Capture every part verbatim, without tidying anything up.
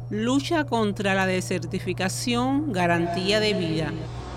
Lucha contra la desertificación, garantía de vida.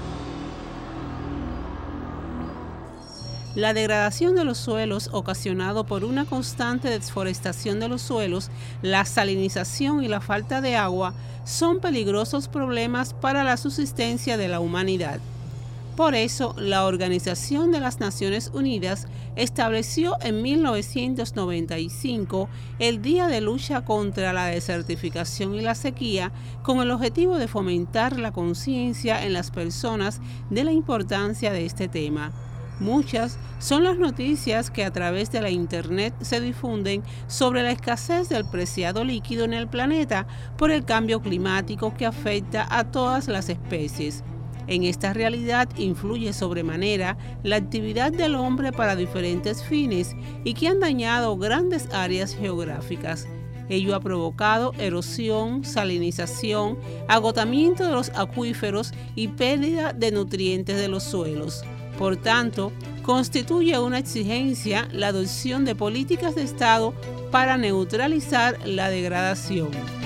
La degradación de los suelos ocasionado por una constante desforestación de los suelos, la salinización y la falta de agua son peligrosos problemas para la subsistencia de la humanidad. Por eso, la Organización de las Naciones Unidas estableció en mil novecientos noventa y cinco el Día de Lucha contra la Desertificación y la Sequía, con el objetivo de fomentar la conciencia en las personas de la importancia de este tema. Muchas son las noticias que a través de la Internet se difunden sobre la escasez del preciado líquido en el planeta por el cambio climático que afecta a todas las especies. En esta realidad influye sobremanera la actividad del hombre para diferentes fines y que han dañado grandes áreas geográficas. Ello ha provocado erosión, salinización, agotamiento de los acuíferos y pérdida de nutrientes de los suelos. Por tanto, constituye una exigencia la adopción de políticas de Estado para neutralizar la degradación.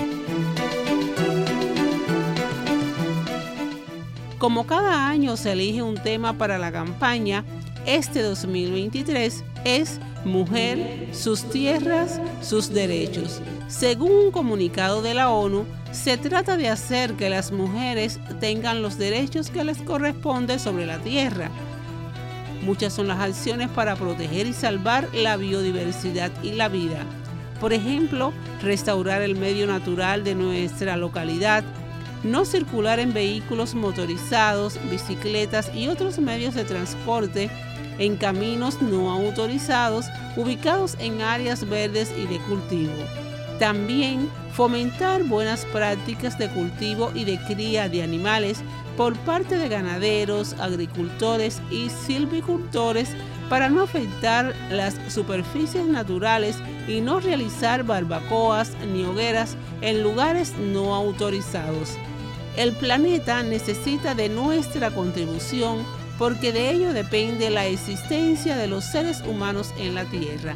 Como cada año se elige un tema para la campaña, este dos mil veintitrés es Mujer, sus tierras, sus derechos. Según un comunicado de la ONU, se trata de hacer que las mujeres tengan los derechos que les corresponde sobre la tierra. Muchas son las acciones para proteger y salvar la biodiversidad y la vida. Por ejemplo, restaurar el medio natural de nuestra localidad, no circular en vehículos motorizados, bicicletas y otros medios de transporte en caminos no autorizados ubicados en áreas verdes y de cultivo. También fomentar buenas prácticas de cultivo y de cría de animales por parte de ganaderos, agricultores y silvicultores para no afectar las superficies naturales y no realizar barbacoas ni hogueras en lugares no autorizados. El planeta necesita de nuestra contribución porque de ello depende la existencia de los seres humanos en la Tierra.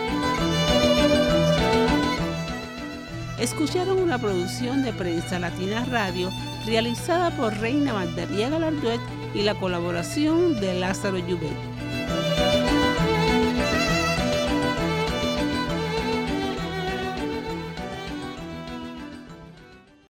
Escucharon una producción de Prensa Latina Radio realizada por Reina Magdalena Galarduet y la colaboración de Lázaro Llubet.